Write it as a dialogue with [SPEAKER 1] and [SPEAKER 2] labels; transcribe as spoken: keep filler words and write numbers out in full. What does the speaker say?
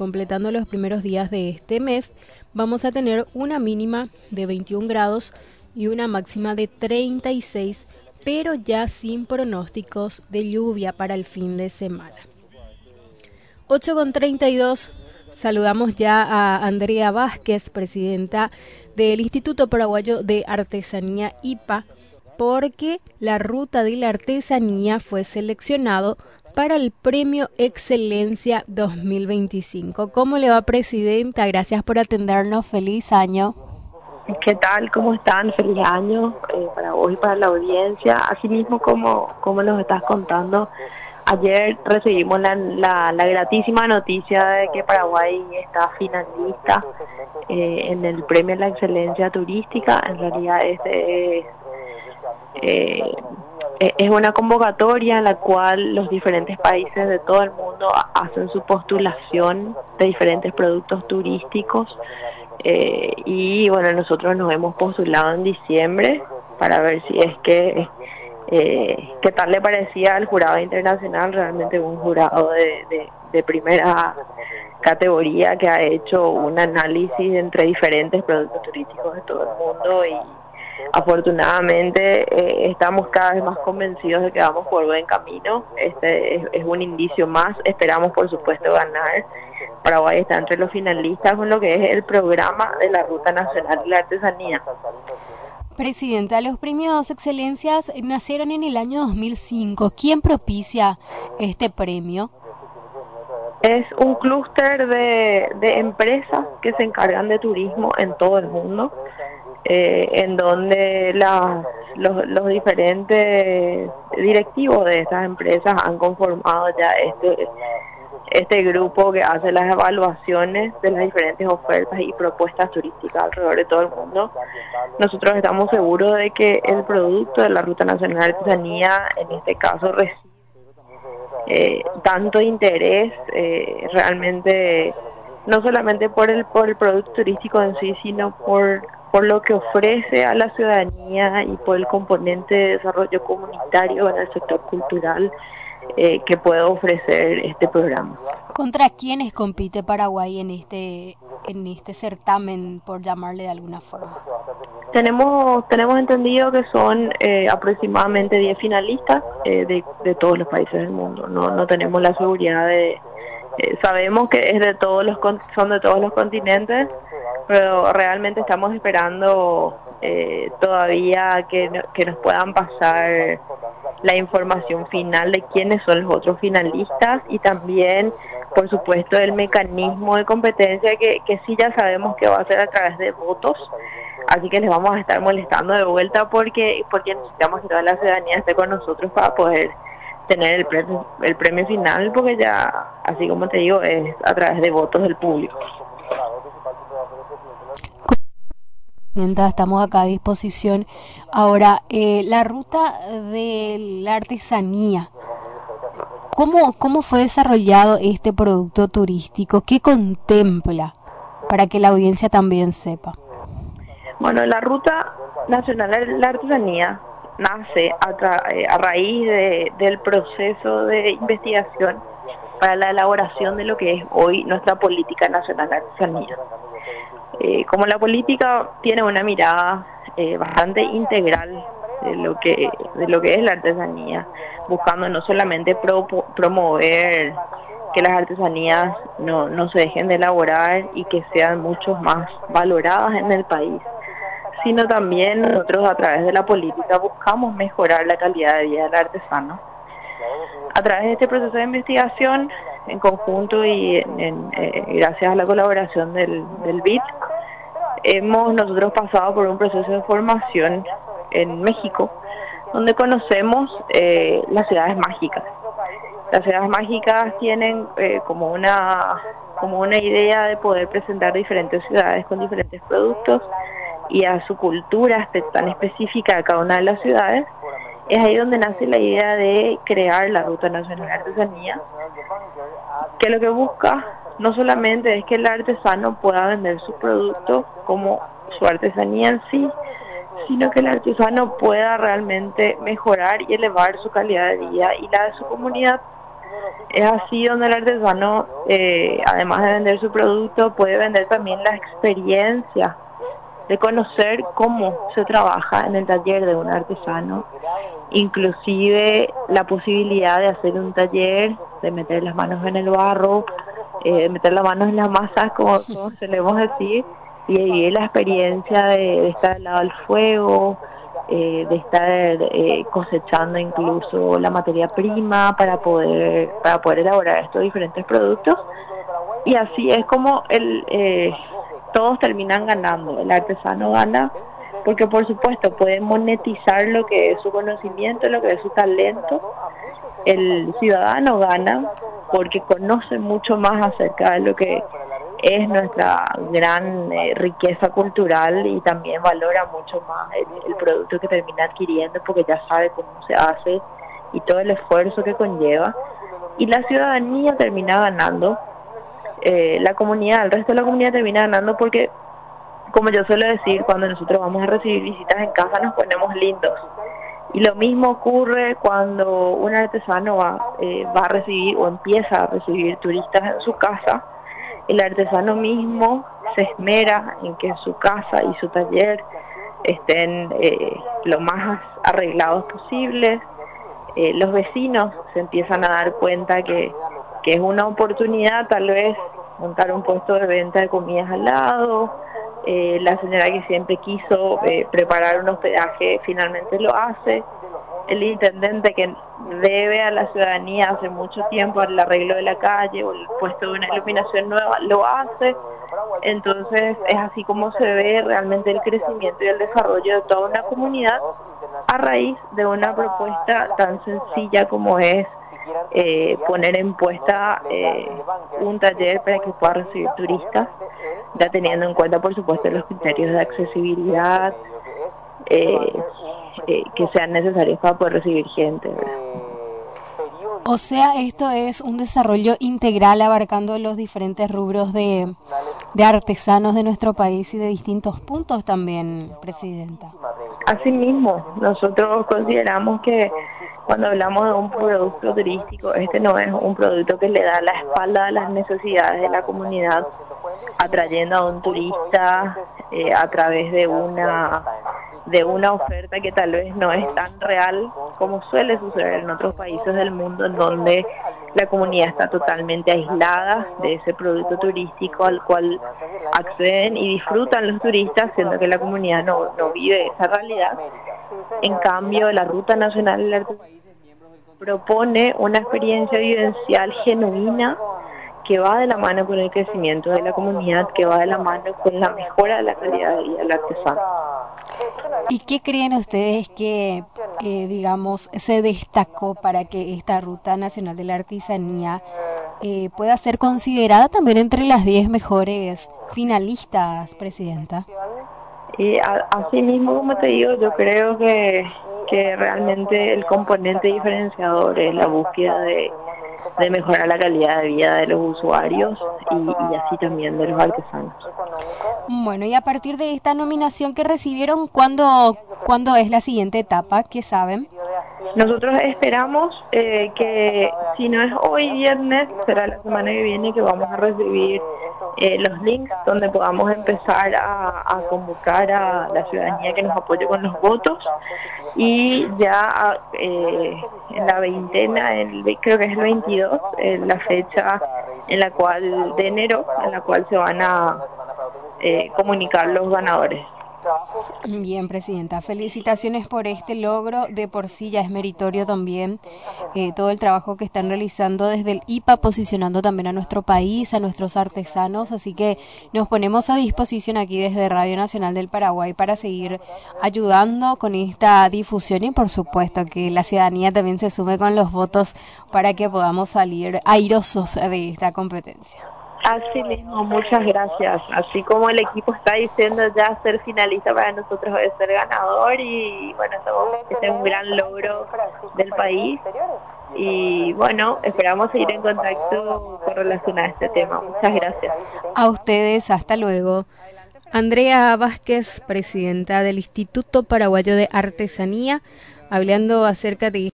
[SPEAKER 1] completando los primeros días de este mes, vamos a tener una mínima de veintiún grados y una máxima de treinta y seis, pero ya sin pronósticos de lluvia para el fin de semana. ocho con treinta y dos, saludamos ya a Andrea Vázquez, presidenta del Instituto Paraguayo de Artesanía I P A, porque la ruta de la artesanía fue seleccionado para el Premio Excelencia dos mil veinticinco. ¿Cómo le va, presidenta? Gracias por atendernos. Feliz año.
[SPEAKER 2] ¿Qué tal? ¿Cómo están? Feliz año eh, para vos y para la audiencia. Asimismo, como, como nos estás contando, ayer recibimos la, la, la gratísima noticia de que Paraguay está finalista eh, en el Premio a la Excelencia Turística. En realidad este es, eh, es una convocatoria en la cual los diferentes países de todo el mundo hacen su postulación de diferentes productos turísticos. Eh, y bueno, nosotros nos hemos postulado en diciembre para ver si es que eh, qué tal le parecía al jurado internacional. Realmente un jurado de, de, de primera categoría que ha hecho un análisis entre diferentes productos turísticos de todo el mundo, y afortunadamente eh, estamos cada vez más convencidos de que vamos por buen camino. Este es, es un indicio más. Esperamos por supuesto ganar. Paraguay está entre los finalistas con lo que es el programa de la Ruta Nacional de la Artesanía.
[SPEAKER 1] Presidenta, los premios Excelencias nacieron en el año dos mil cinco. ¿Quién propicia este premio?
[SPEAKER 2] Es un clúster de, de empresas que se encargan de turismo en todo el mundo, eh, en donde la, los, los diferentes directivos de estas empresas han conformado ya este este grupo que hace las evaluaciones de las diferentes ofertas y propuestas turísticas alrededor de todo el mundo. Nosotros estamos seguros de que el producto de la Ruta Nacional de Artesanía, en este caso, recibe eh, tanto interés eh, realmente, no solamente por el, por el producto turístico en sí, sino por, por lo que ofrece a la ciudadanía y por el componente de desarrollo comunitario en el sector cultural Eh, que puede ofrecer este programa.
[SPEAKER 1] ¿Contra quiénes compite Paraguay en este en este certamen, por llamarle de alguna forma?
[SPEAKER 2] Tenemos tenemos entendido que son eh, aproximadamente diez finalistas eh, de, de todos los países del mundo. No no tenemos la seguridad de eh, sabemos que es de todos los son de todos los continentes, pero realmente estamos esperando eh, todavía que no, que nos puedan pasar la información final de quiénes son los otros finalistas, y también, por supuesto, el mecanismo de competencia que, que sí ya sabemos que va a ser a través de votos. Así que les vamos a estar molestando de vuelta porque porque necesitamos que toda la ciudadanía esté con nosotros para poder tener el premio, el premio final, porque ya, así como te digo, es a través de votos del público.
[SPEAKER 1] Estamos acá a disposición. Ahora, eh, la ruta de la artesanía, ¿cómo, cómo fue desarrollado este producto turístico? ¿Qué contempla? Para que la audiencia también sepa.
[SPEAKER 2] Bueno, la Ruta Nacional de la Artesanía nace a, tra- a raíz de, del proceso de investigación para la elaboración de lo que es hoy nuestra política nacional de artesanía. Eh, como la política tiene una mirada eh, bastante integral de lo que de lo que es la artesanía, buscando no solamente pro, promover que las artesanías no, no se dejen de elaborar y que sean mucho más valoradas en el país, sino también nosotros a través de la política buscamos mejorar la calidad de vida del artesano. A través de este proceso de investigación, en conjunto y en, en, eh, gracias a la colaboración del, del B I T, hemos nosotros pasado por un proceso de formación en México, donde conocemos eh, las ciudades mágicas. Las ciudades mágicas tienen eh, como una como una idea de poder presentar diferentes ciudades con diferentes productos y a su cultura tan específica de cada una de las ciudades. Es ahí donde nace la idea de crear la Ruta Nacional de Artesanía, que lo que busca no solamente es que el artesano pueda vender su producto como su artesanía en sí, sino que el artesano pueda realmente mejorar y elevar su calidad de vida y la de su comunidad. Es así donde el artesano, eh, además de vender su producto, puede vender también la experiencia de conocer cómo se trabaja en el taller de un artesano, inclusive la posibilidad de hacer un taller, de meter las manos en el barro, eh, de meter las manos en las masas, como todos solemos decir, y vivir la experiencia de, de estar al lado del fuego, eh, de estar eh, cosechando incluso la materia prima para poder para poder elaborar estos diferentes productos. Y así es como el eh, todos terminan ganando. El artesano gana porque, por supuesto, puede monetizar lo que es su conocimiento, lo que es su talento. El ciudadano gana porque conoce mucho más acerca de lo que es nuestra gran eh, riqueza cultural, y también valora mucho más el, el producto que termina adquiriendo porque ya sabe cómo se hace y todo el esfuerzo que conlleva. Y la ciudadanía termina ganando, eh, la comunidad, el resto de la comunidad termina ganando porque, como yo suelo decir, cuando nosotros vamos a recibir visitas en casa nos ponemos lindos. Y lo mismo ocurre cuando un artesano va, eh, va a recibir o empieza a recibir turistas en su casa. El artesano mismo se esmera en que su casa y su taller estén eh, lo más arreglados posibles. Eh, los vecinos se empiezan a dar cuenta que, que es una oportunidad tal vez montar un puesto de venta de comidas al lado. Eh, la señora que siempre quiso eh, preparar un hospedaje finalmente lo hace. El intendente que debe a la ciudadanía hace mucho tiempo el arreglo de la calle o el puesto de una iluminación nueva lo hace. Entonces es así como se ve realmente el crecimiento y el desarrollo de toda una comunidad a raíz de una propuesta tan sencilla como es eh, poner en puesta eh, un taller para que pueda recibir turistas, ya teniendo en cuenta, por supuesto, los criterios de accesibilidad eh, eh, que sean necesarios para poder recibir gente, ¿verdad?
[SPEAKER 1] O sea, esto es un desarrollo integral abarcando los diferentes rubros de, de artesanos de nuestro país y de distintos puntos también, Presidenta.
[SPEAKER 2] Asimismo, nosotros consideramos que cuando hablamos de un producto turístico, este no es un producto que le da la espalda a las necesidades de la comunidad, atrayendo a un turista eh, a través de una de una oferta que tal vez no es tan real como suele suceder en otros países del mundo, en donde la comunidad está totalmente aislada de ese producto turístico al cual acceden y disfrutan los turistas, siendo que la comunidad no, no vive esa realidad. En cambio, la Ruta Nacional del Arte propone una experiencia vivencial genuina que va de la mano con el crecimiento de la comunidad, que va de la mano con la mejora de la calidad de vida del artesano.
[SPEAKER 1] ¿Y qué creen ustedes que, eh, digamos, se destacó para que esta Ruta Nacional de la Artesanía eh, pueda ser considerada también entre las diez mejores finalistas, Presidenta?
[SPEAKER 2] Y a, así mismo, como te digo, yo creo que, que realmente el componente diferenciador es la búsqueda de, de mejorar la calidad de vida de los usuarios y, y así también de los artesanos.
[SPEAKER 1] Bueno, y a partir de esta nominación que recibieron, ¿cuándo, ¿cuándo es la siguiente etapa? ¿Qué saben?
[SPEAKER 2] Nosotros esperamos eh, que, si no es hoy viernes, será la semana que viene que vamos a recibir eh, los links donde podamos empezar a, a convocar a la ciudadanía que nos apoye con los votos, y ya eh, en la veintena, el, creo que es el veintidós, eh, la fecha en la cual de enero, en la cual se van a eh, comunicar los ganadores.
[SPEAKER 1] Bien, Presidenta, felicitaciones por este logro. De por sí ya es meritorio también eh, todo el trabajo que están realizando desde el I P A, posicionando también a nuestro país, a nuestros artesanos, así que nos ponemos a disposición aquí desde Radio Nacional del Paraguay para seguir ayudando con esta difusión y por supuesto que la ciudadanía también se sume con los votos para que podamos salir airosos de esta competencia.
[SPEAKER 2] Así mismo, muchas gracias. Así como el equipo está diciendo ya ser finalista, para nosotros es ser ganador, y bueno, este es un gran logro del país y bueno, esperamos seguir en contacto con relación a este tema. Muchas gracias.
[SPEAKER 1] A ustedes, hasta luego. Andrea Vázquez, presidenta del Instituto Paraguayo de Artesanía, hablando acerca de